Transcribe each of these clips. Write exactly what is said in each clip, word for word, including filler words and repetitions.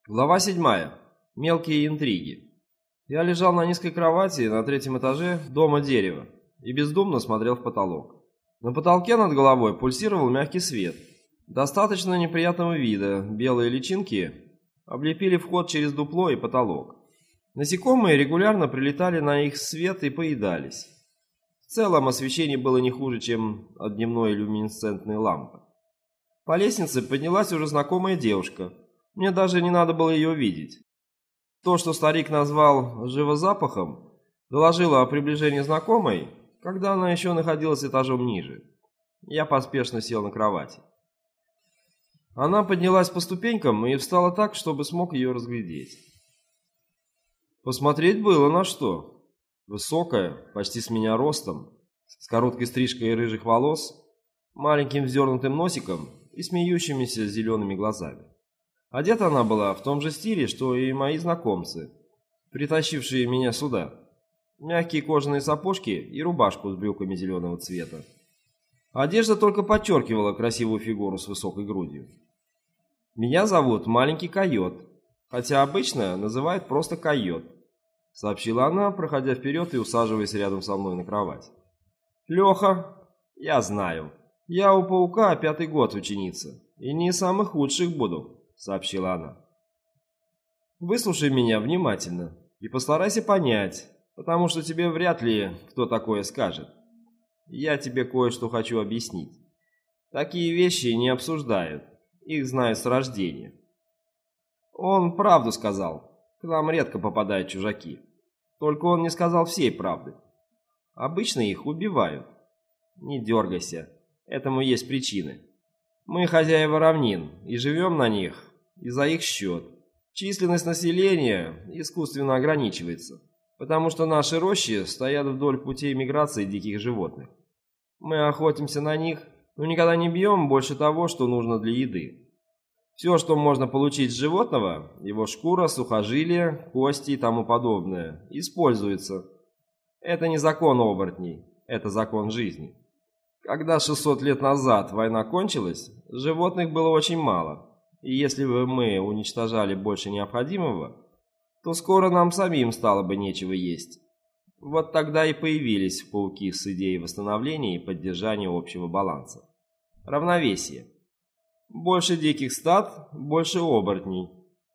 Глава седьмая. Мелкие интриги. Я лежал на низкой кровати на третьем этаже дома дерева и бездумно смотрел в потолок. На потолке над головой пульсировал мягкий свет. Достаточно неприятного вида белые личинки облепили вход через дупло и потолок. Насекомые регулярно прилетали на их свет и поедались. В целом освещение было не хуже, чем от дневной люминесцентной лампы. По лестнице поднялась уже знакомая девушка. Мне даже не надо было ее видеть. То, что старик назвал живозапахом, доложило о приближении знакомой, когда она еще находилась этажом ниже. Я поспешно сел на кровати. Она поднялась по ступенькам и встала так, чтобы смог ее разглядеть. Посмотреть было на что. Высокая, почти с меня ростом, с короткой стрижкой рыжих волос, маленьким вздернутым носиком и смеющимися зелеными глазами. Одета она была в том же стиле, что и мои знакомцы, притащившие меня сюда. Мягкие кожаные сапожки и рубашку с брюками зеленого цвета. Одежда только подчеркивала красивую фигуру с высокой грудью. «Меня зовут Маленький Койот, хотя обычно называют просто Койот», — сообщила она, проходя вперед и усаживаясь рядом со мной на кровать. «Леха, я знаю, я у паука пятый год ученица, и не из самых худших буду», — сообщила она. «Выслушай меня внимательно и постарайся понять, потому что тебе вряд ли кто такое скажет. Я тебе кое-что хочу объяснить. Такие вещи не обсуждают, их знают с рождения». Он правду сказал, к нам редко попадают чужаки. Только он не сказал всей правды. Обычно их убивают. Не дергайся, этому есть причины. Мы хозяева равнин и живем на них и за их счет. Численность населения искусственно ограничивается, потому что наши рощи стоят вдоль путей миграции диких животных. Мы охотимся на них, но никогда не бьем больше того, что нужно для еды. Все, что можно получить с животного, его шкура, сухожилия, кости и тому подобное, используется. Это не закон оборотней, это закон жизни. Когда шестьсот лет назад война кончилась, животных было очень мало, и если бы мы уничтожали больше необходимого, то скоро нам самим стало бы нечего есть. Вот тогда и появились пауки с идеей восстановления и поддержания общего баланса. Равновесие. Больше диких стад, больше оборотней.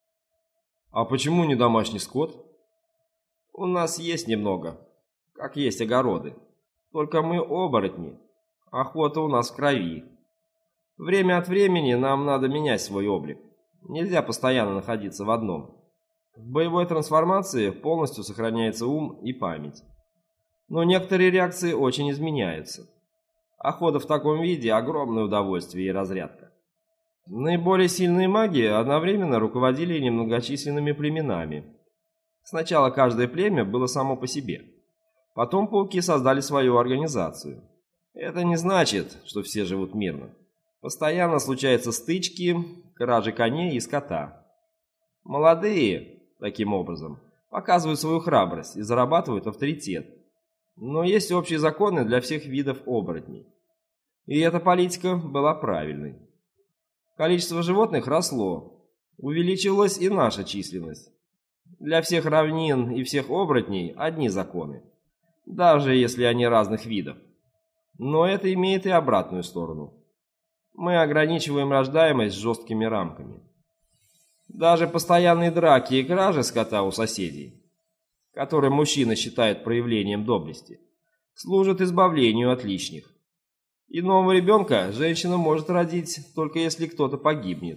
А почему не домашний скот? У нас есть немного, как есть огороды. Только мы оборотни. Охота у нас в крови. Время от времени нам надо менять свой облик. Нельзя постоянно находиться в одном. В боевой трансформации полностью сохраняется ум и память. Но некоторые реакции очень изменяются. Охота в таком виде – огромное удовольствие и разрядка. Наиболее сильные маги одновременно руководили немногочисленными племенами. Сначала каждое племя было само по себе. Потом пауки создали свою организацию. Это не значит, что все живут мирно. Постоянно случаются стычки, кражи коней и скота. Молодые, таким образом, показывают свою храбрость и зарабатывают авторитет. Но есть общие законы для всех видов оборотней. И эта политика была правильной. Количество животных росло, увеличивалась и наша численность. Для всех равнин и всех оборотней одни законы, даже если они разных видов. Но это имеет и обратную сторону. Мы ограничиваем рождаемость жесткими рамками. Даже постоянные драки и кражи скота у соседей, которые мужчина считает проявлением доблести, служат избавлению от лишних. И нового ребенка женщина может родить, только если кто-то погибнет.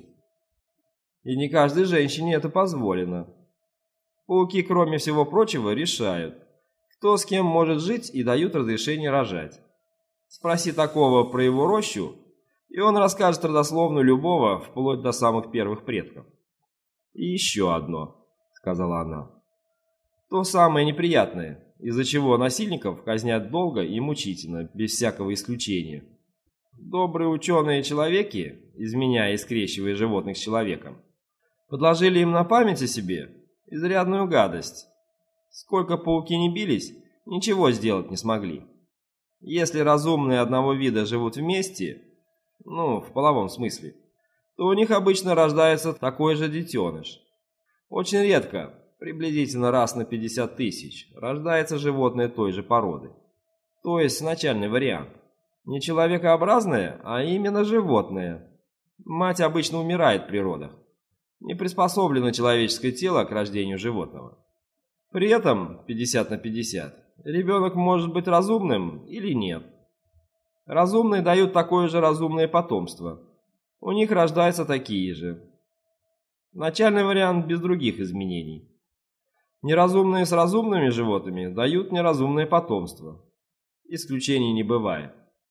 И не каждой женщине это позволено. Пауки, кроме всего прочего, решают, кто с кем может жить, и дают разрешение рожать. Спроси такого про его рощу, и он расскажет родословную любого, вплоть до самых первых предков. «И еще одно», — сказала она. «То самое неприятное, из-за чего насильников казнят долго и мучительно, без всякого исключения. Добрые ученые-человеки, изменяя и скрещивая животных с человеком, подложили им на память о себе изрядную гадость. Сколько пауки не бились, ничего сделать не смогли. Если разумные одного вида живут вместе, ну, в половом смысле, то у них обычно рождается такой же детеныш. Очень редко, приблизительно раз на пятьдесят тысяч, рождается животное той же породы. То есть начальный вариант. Не человекообразное, а именно животное. Мать обычно умирает при родах. Не приспособлено человеческое тело к рождению животного. При этом пятьдесят на пятьдесят. Ребенок может быть разумным или нет. Разумные дают такое же разумное потомство. У них рождаются такие же. Начальный вариант без других изменений. Неразумные с разумными животными дают неразумное потомство. Исключений не бывает.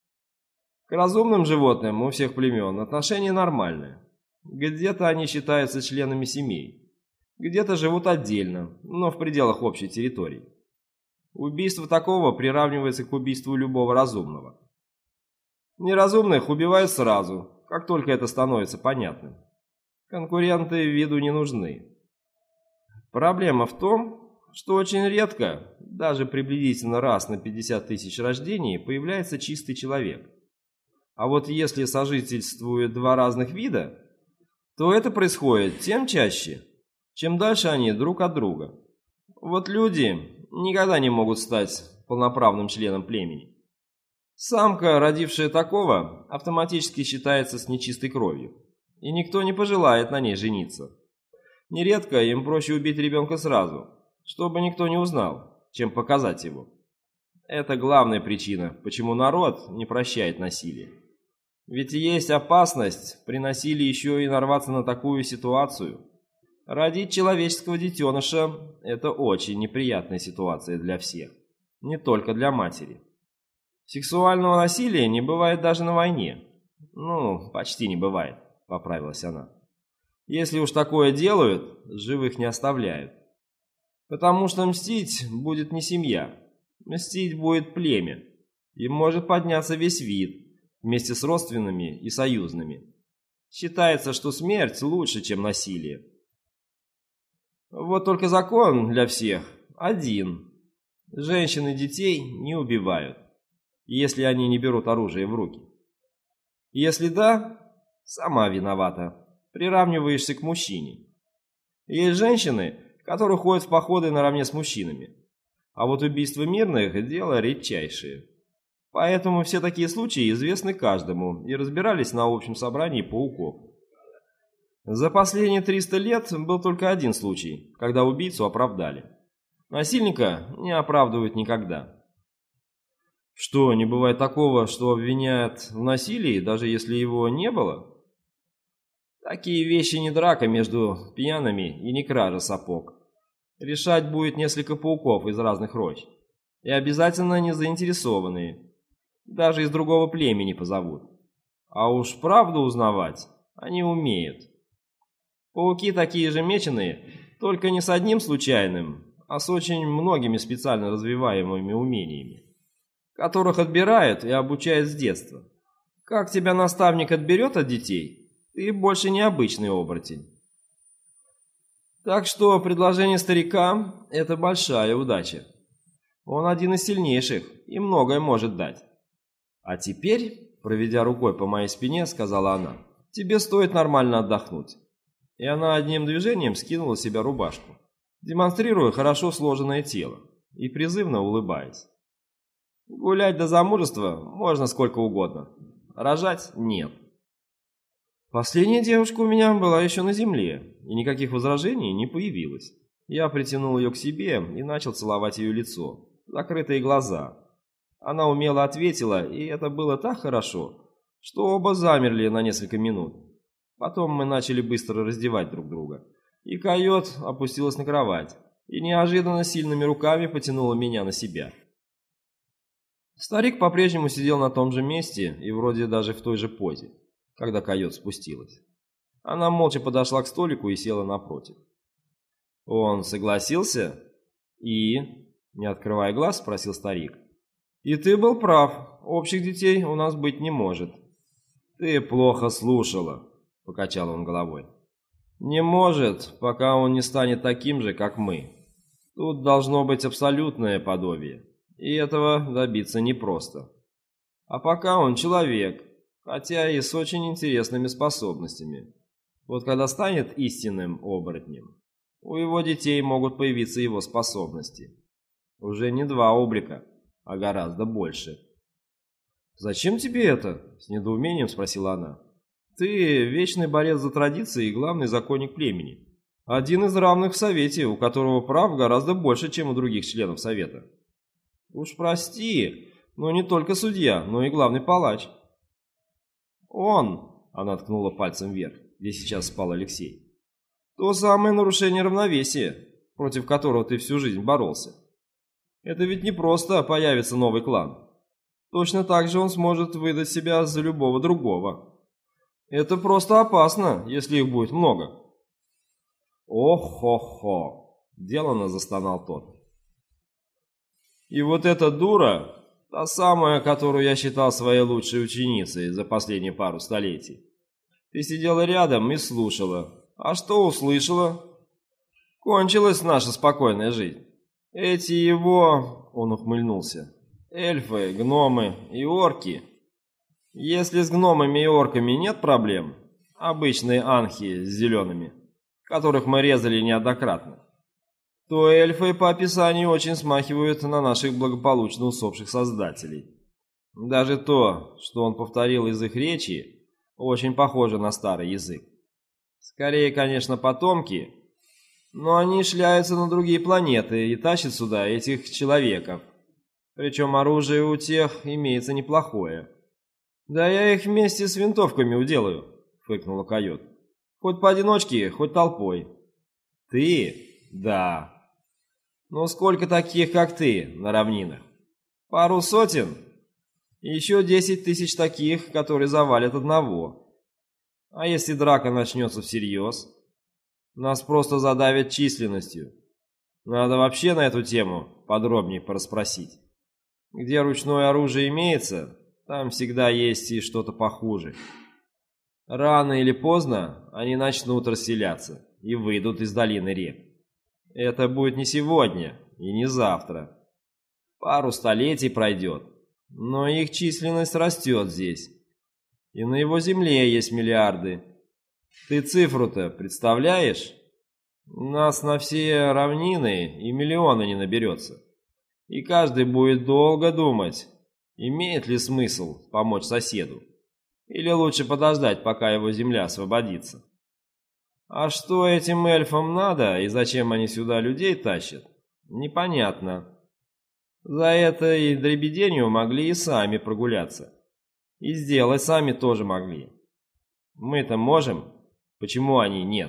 К разумным животным у всех племен отношение нормальное. Где-то они считаются членами семей, где-то живут отдельно, но в пределах общей территории. Убийство такого приравнивается к убийству любого разумного. Неразумных убивают сразу, как только это становится понятным. Конкуренты виду не нужны. Проблема в том, что очень редко, даже приблизительно раз на пятьдесят тысяч рождений, появляется чистый человек. А вот если сожительствуют два разных вида, то это происходит тем чаще, чем дальше они друг от друга. Вот люди никогда не могут стать полноправным членом племени. Самка, родившая такого, автоматически считается с нечистой кровью, и никто не пожелает на ней жениться. Нередко им проще убить ребенка сразу, чтобы никто не узнал, чем показать его. Это главная причина, почему народ не прощает насилие. Ведь есть опасность при насилии еще и нарваться на такую ситуацию. Родить человеческого детеныша – это очень неприятная ситуация для всех, не только для матери. Сексуального насилия не бывает даже на войне. Ну, почти не бывает, поправилась она. Если уж такое делают, живых не оставляют. Потому что мстить будет не семья, мстить будет племя, и может подняться весь вид, вместе с родственными и союзными. Считается, что смерть лучше, чем насилие. Вот только закон для всех один. Женщин и детей не убивают, если они не берут оружие в руки. Если да, сама виновата, приравниваешься к мужчине. Есть женщины, которые ходят в походы наравне с мужчинами, а вот убийство мирных – дело редчайшее. Поэтому все такие случаи известны каждому и разбирались на общем собрании пауков. За последние триста лет был только один случай, когда убийцу оправдали. Насильника не оправдывают никогда. Что, не бывает такого, что обвиняют в насилии, даже если его не было? Такие вещи не драка между пьяными и не кража сапог. Решать будет несколько пауков из разных рощ. И обязательно не заинтересованные. Даже из другого племени позовут. А уж правду узнавать они умеют. Пауки такие же меченые, только не с одним случайным, а с очень многими специально развиваемыми умениями, которых отбирают и обучают с детства. Как тебя наставник отберет от детей, ты больше не обычный оборотень. Так что предложение старика – это большая удача. Он один из сильнейших и многое может дать. А теперь, проведя рукой по моей спине, сказала она, тебе стоит нормально отдохнуть. И она одним движением скинула с себя рубашку, демонстрируя хорошо сложенное тело и призывно улыбаясь. Гулять до замужества можно сколько угодно, рожать нет. Последняя девушка у меня была еще на земле, и никаких возражений не появилось. Я притянул ее к себе и начал целовать ее лицо, закрытые глаза. Она умело ответила, и это было так хорошо, что оба замерли на несколько минут. Потом мы начали быстро раздевать друг друга, и койот опустилась на кровать и неожиданно сильными руками потянула меня на себя. Старик по-прежнему сидел на том же месте и вроде даже в той же позе, когда койот спустилась. Она молча подошла к столику и села напротив. Он согласился и, не открывая глаз, спросил старик. «И ты был прав, общих детей у нас быть не может». «Ты плохо слушала», — покачал он головой. «Не может, пока он не станет таким же, как мы. Тут должно быть абсолютное подобие, и этого добиться непросто. А пока он человек, хотя и с очень интересными способностями. Вот когда станет истинным оборотнем, у его детей могут появиться его способности. Уже не два облика, а гораздо больше. «Зачем тебе это?» — с недоумением спросила она. «Ты вечный борец за традиции и главный законник племени. Один из равных в Совете, у которого прав гораздо больше, чем у других членов Совета. Уж прости, но не только судья, но и главный палач». «Он», — она ткнула пальцем вверх, где сейчас спал Алексей, — «то самое нарушение равновесия, против которого ты всю жизнь боролся. Это ведь не просто появится новый клан. Точно так же он сможет выдать себя за любого другого. Это просто опасно, если их будет много». «Ох-хо-хо!» — деланно застонал тот. «И вот эта дура, та самая, которую я считал своей лучшей ученицей за последние пару столетий. Ты сидела рядом и слушала. А что услышала? Кончилась наша спокойная жизнь. Эти его...» — он ухмыльнулся. «Эльфы, гномы и орки. Если с гномами и орками нет проблем, обычные анхи с зелеными, которых мы резали неоднократно, то эльфы по описанию очень смахивают на наших благополучно усопших создателей. Даже то, что он повторил из их речи, очень похоже на старый язык. Скорее, конечно, потомки, но они шляются на другие планеты и тащат сюда этих человеков. Причем оружие у тех имеется неплохое. Да я их вместе с винтовками уделаю», — фыркнула койот. «Хоть поодиночке, хоть толпой». «Ты? Да. Но сколько таких, как ты, на равнинах? Пару сотен? Еще десять тысяч таких, которые завалят одного. А если драка начнется всерьез? Нас просто задавят численностью. Надо вообще на эту тему подробнее порасспросить. Где ручное оружие имеется, там всегда есть и что-то похуже. Рано или поздно они начнут расселяться и выйдут из долины рек. Это будет не сегодня и не завтра. Пару столетий пройдет, но их численность растет здесь. И на его земле есть миллиарды. Ты цифру-то представляешь? Нас на все равнины и миллиона не наберется. И каждый будет долго думать, имеет ли смысл помочь соседу. Или лучше подождать, пока его земля освободится. А что этим эльфам надо и зачем они сюда людей тащат, непонятно. За этой дребеденью могли и сами прогуляться. И сделать сами тоже могли. Мы-то можем, почему они нет?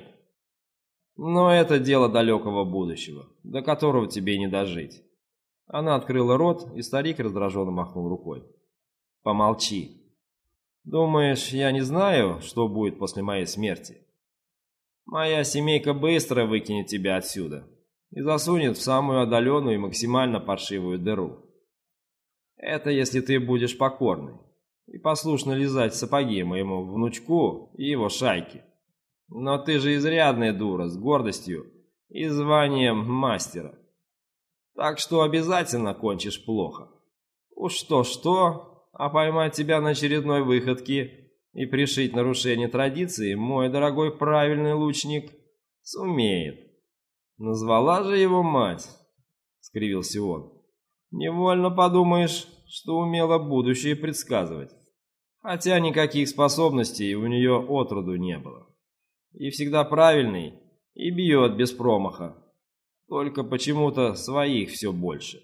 Но это дело далекого будущего, до которого тебе не дожить. Она открыла рот, и старик раздраженно махнул рукой. «Помолчи. Думаешь, я не знаю, что будет после моей смерти? Моя семейка быстро выкинет тебя отсюда и засунет в самую отдаленную и максимально паршивую дыру. Это если ты будешь покорной и послушно лизать сапоги моему внучку и его шайке. Но ты же изрядная дура с гордостью и званием мастера. Так что обязательно кончишь плохо. Уж что-что, а поймать тебя на очередной выходке и пришить нарушение традиции мой дорогой правильный лучник сумеет. Назвала же его мать, — скривился он. Невольно подумаешь, что умела будущее предсказывать. Хотя никаких способностей у нее отроду не было. И всегда правильный, и бьет без промаха. Только почему-то своих все больше.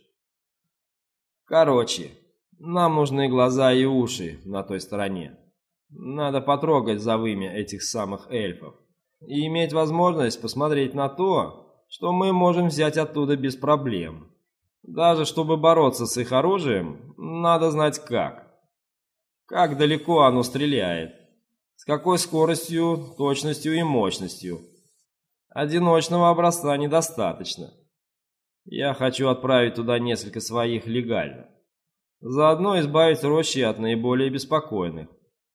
Короче, нам нужны глаза и уши на той стороне. Надо потрогать за вымя этих самых эльфов и иметь возможность посмотреть на то, что мы можем взять оттуда без проблем. Даже чтобы бороться с их оружием, надо знать как. Как далеко оно стреляет, с какой скоростью, точностью и мощностью. Одиночного образца недостаточно. Я хочу отправить туда несколько своих легально. Заодно избавить рощи от наиболее беспокойных.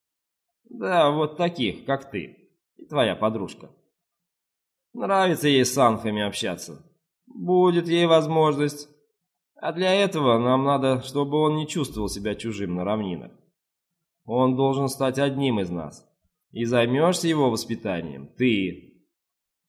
Да, вот таких, как ты и твоя подружка. Нравится ей с анхами общаться. Будет ей возможность. А для этого нам надо, чтобы он не чувствовал себя чужим на равнинах. Он должен стать одним из нас. И займешься его воспитанием ты.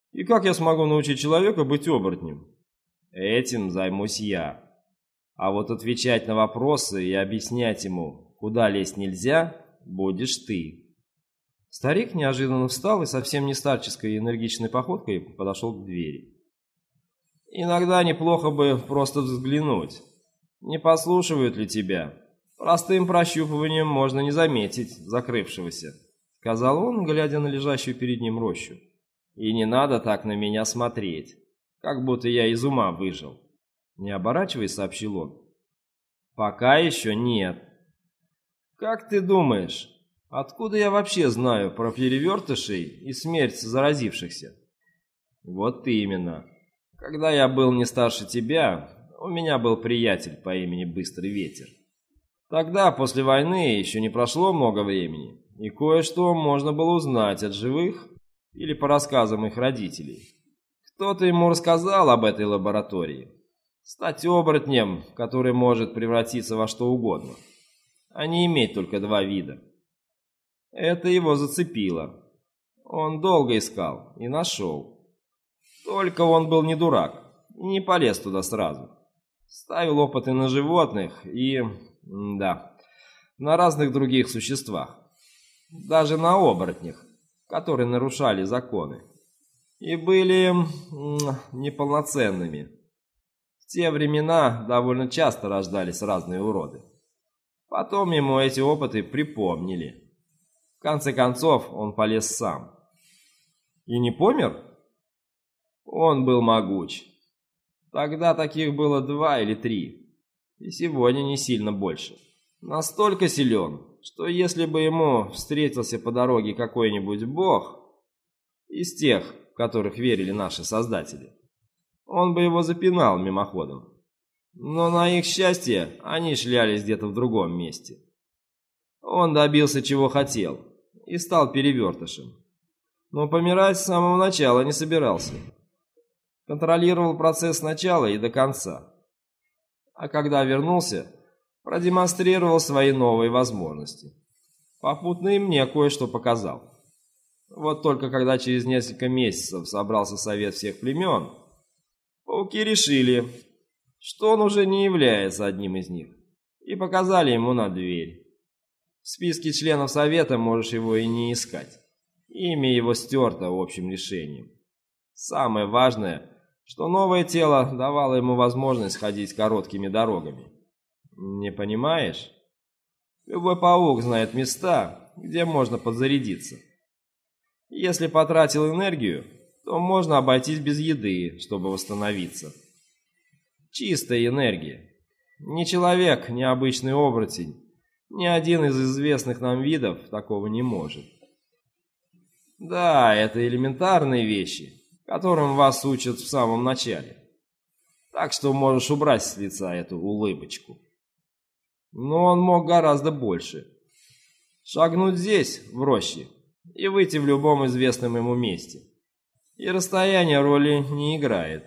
И как я смогу научить человека быть оборотнем? Этим займусь я. А вот отвечать на вопросы и объяснять ему, куда лезть нельзя, будешь ты. Старик неожиданно встал и совсем не старческой и энергичной походкой подошел к двери. Иногда неплохо бы просто взглянуть. Не послушивают ли тебя? Простым прощупыванием можно не заметить закрывшегося, сказал он, глядя на лежащую перед ним рощу. И не надо так на меня смотреть, как будто я из ума выжил. Не оборачиваясь, сообщил он. Пока еще нет. Как ты думаешь, откуда я вообще знаю про перевертышей и смерть заразившихся? Вот именно. Когда я был не старше тебя, у меня был приятель по имени Быстрый Ветер. Тогда, после войны, еще не прошло много времени, и кое-что можно было узнать от живых или по рассказам их родителей. Кто-то ему рассказал об этой лаборатории. Стать оборотнем, который может превратиться во что угодно, а не иметь только два вида. Это его зацепило. Он долго искал и нашел. Только он был не дурак и не полез туда сразу. Ставил опыты на животных и... да, на разных других существах. Даже на оборотнях, которые нарушали законы. И были неполноценными. В те времена довольно часто рождались разные уроды. Потом ему эти опыты припомнили. В конце концов, он полез сам. И не помер? Он был могуч. Тогда таких было два или три. И сегодня не сильно больше. Настолько силен, что если бы ему встретился по дороге какой-нибудь бог из тех, в которых верили наши создатели, он бы его запинал мимоходом. Но на их счастье они шлялись где-то в другом месте. Он добился чего хотел и стал перевертышем. Но помирать с самого начала не собирался. Контролировал процесс сначала и до конца. А когда вернулся, продемонстрировал свои новые возможности. Попутно и мне кое-что показал. Вот только когда через несколько месяцев собрался совет всех племен, пауки решили, что он уже не является одним из них, и показали ему на дверь. В списке членов совета можешь его и не искать. Имя его стерто общим решением. Самое важное, что новое тело давало ему возможность ходить короткими дорогами. Не понимаешь? Любой паук знает места, где можно подзарядиться. Если потратил энергию, то можно обойтись без еды, чтобы восстановиться. Чистая энергия. Ни человек, ни обычный оборотень, ни один из известных нам видов такого не может. Да, это элементарные вещи, которым вас учат в самом начале. Так что можешь убрать с лица эту улыбочку. Но он мог гораздо больше. Шагнуть здесь, в роще, и выйти в любом известном ему месте. И расстояние роли не играет.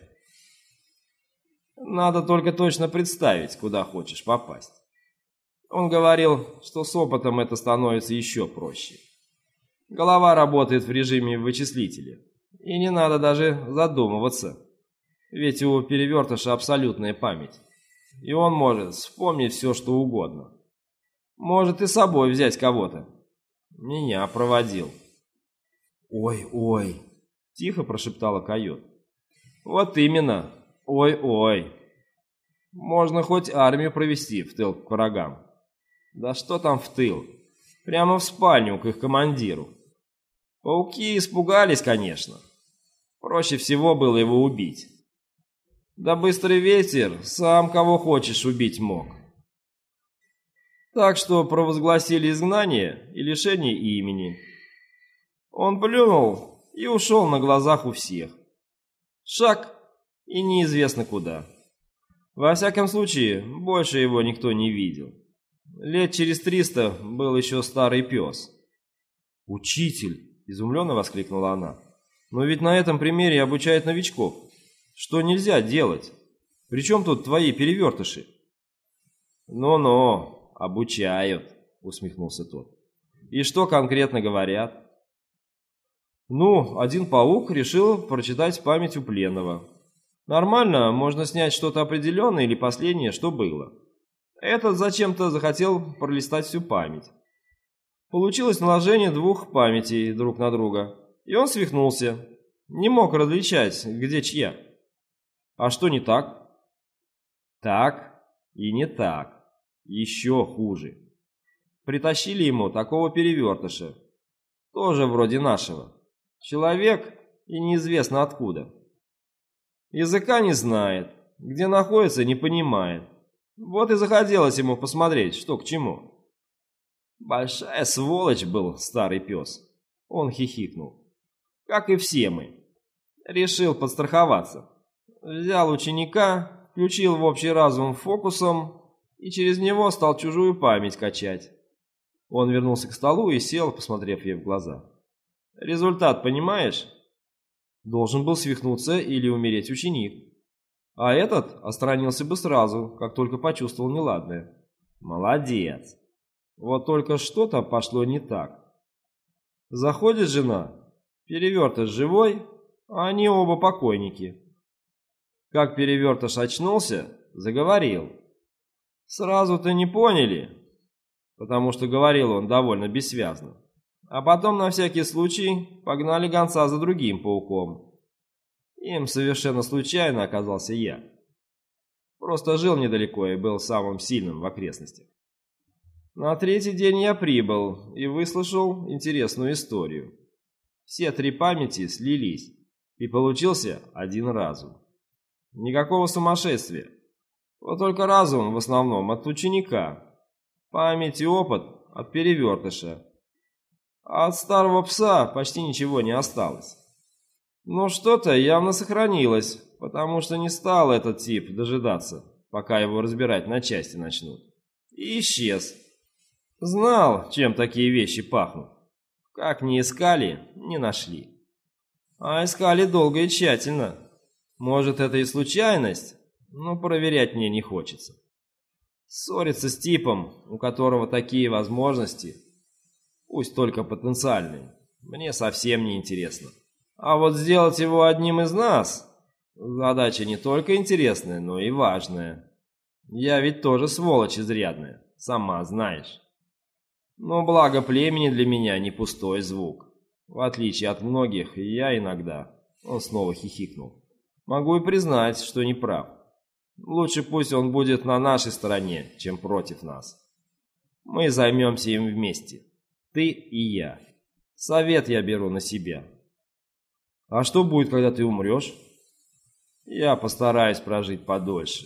Надо только точно представить, куда хочешь попасть. Он говорил, что с опытом это становится еще проще. Голова работает в режиме вычислителя, и не надо даже задумываться, ведь у перевертыша абсолютная память, и он может вспомнить все, что угодно. Может и с собой взять кого-то. Меня проводил. «Ой-ой», — тихо прошептала койот. «Вот именно, ой-ой. Можно хоть армию провести в тыл к врагам. Да что там в тыл? Прямо в спальню к их командиру. Пауки испугались, конечно. Проще всего было его убить. Да Быстрый Ветер сам кого хочешь убить мог. Так что провозгласили изгнание и лишение имени. Он плюнул и ушел на глазах у всех. Шаг и неизвестно куда. Во всяком случае, больше его никто не видел. Лет через триста был еще старый пес. «Учитель!» – изумленно воскликнула она. «Но ведь на этом примере обучают новичков. Что нельзя делать? Причем тут твои перевертыши?» «Ну-ну, обучают», – усмехнулся тот. «И что конкретно говорят?» Ну, один паук решил прочитать память у пленного. Нормально, можно снять что-то определенное или последнее, что было. Этот зачем-то захотел пролистать всю память. Получилось наложение двух памятей друг на друга, и он свихнулся. Не мог различать, где чья. А что не так? Так и не так. Еще хуже. Притащили ему такого перевертыша. Тоже вроде нашего. Человек и неизвестно откуда. Языка не знает, где находится, не понимает. Вот и захотелось ему посмотреть, что к чему. Большая сволочь был старый пес. Он хихикнул. Как и все мы. Решил подстраховаться. Взял ученика, включил в общий разум фокусом и через него стал чужую память качать. Он вернулся к столу и сел, посмотрев ей в глаза. Результат понимаешь? Должен был свихнуться или умереть ученик. А этот отстранился бы сразу, как только почувствовал неладное. Молодец. Вот только что-то пошло не так. Заходит жена, перевертыш живой, а они оба покойники. Как перевертыш очнулся, заговорил. Сразу-то не поняли, потому что говорил он довольно бессвязно. А потом на всякий случай погнали гонца за другим пауком. Им совершенно случайно оказался я. Просто жил недалеко и был самым сильным в окрестностях. На третий день я прибыл и выслушал интересную историю. Все три памяти слились, и получился один разум. Никакого сумасшествия. Вот только разум в основном от ученика. Память и опыт от перевертыша. А от старого пса почти ничего не осталось. Но что-то явно сохранилось, потому что не стал этот тип дожидаться, пока его разбирать на части начнут. И исчез. Знал, чем такие вещи пахнут. Как ни искали, не нашли. А искали долго и тщательно. Может, это и случайность, но проверять мне не хочется. Ссориться с типом, у которого такие возможности, пусть только потенциальные, мне совсем не интересно. А вот сделать его одним из нас – задача не только интересная, но и важная. Я ведь тоже сволочь изрядная, сама знаешь. Но благо племени для меня не пустой звук. В отличие от многих, я иногда, он снова хихикнул, могу и признать, что не прав. Лучше пусть он будет на нашей стороне, чем против нас. Мы займемся им вместе, ты и я. Совет я беру на себя. А что будет, когда ты умрешь? Я постараюсь прожить подольше.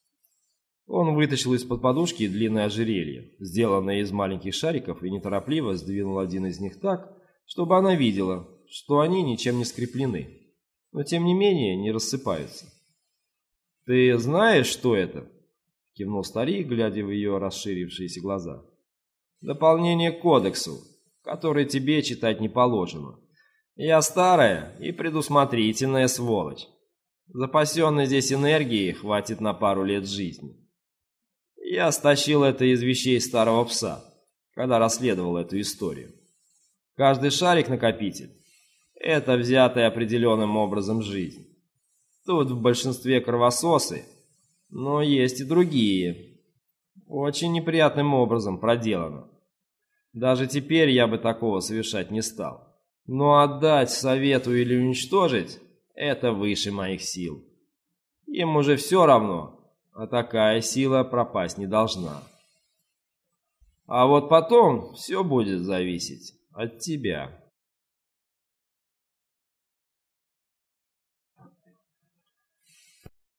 Он вытащил из-под подушки длинное ожерелье, сделанное из маленьких шариков, и неторопливо сдвинул один из них так, чтобы она видела, что они ничем не скреплены, но тем не менее не рассыпаются. «Ты знаешь, что это?» — кивнул старик, глядя в ее расширившиеся глаза. «Дополнение к кодексу, который тебе читать не положено. Я старая и предусмотрительная сволочь. Запасенной здесь энергии хватит на пару лет жизни. Я стащил это из вещей старого пса, когда расследовал эту историю. Каждый шарик-накопитель — это взятая определенным образом жизнь. Тут в большинстве кровососы, но есть и другие. Очень неприятным образом проделано. Даже теперь я бы такого совершать не стал. Но отдать совету или уничтожить — это выше моих сил. Им уже все равно, а такая сила пропасть не должна. А вот потом все будет зависеть от тебя».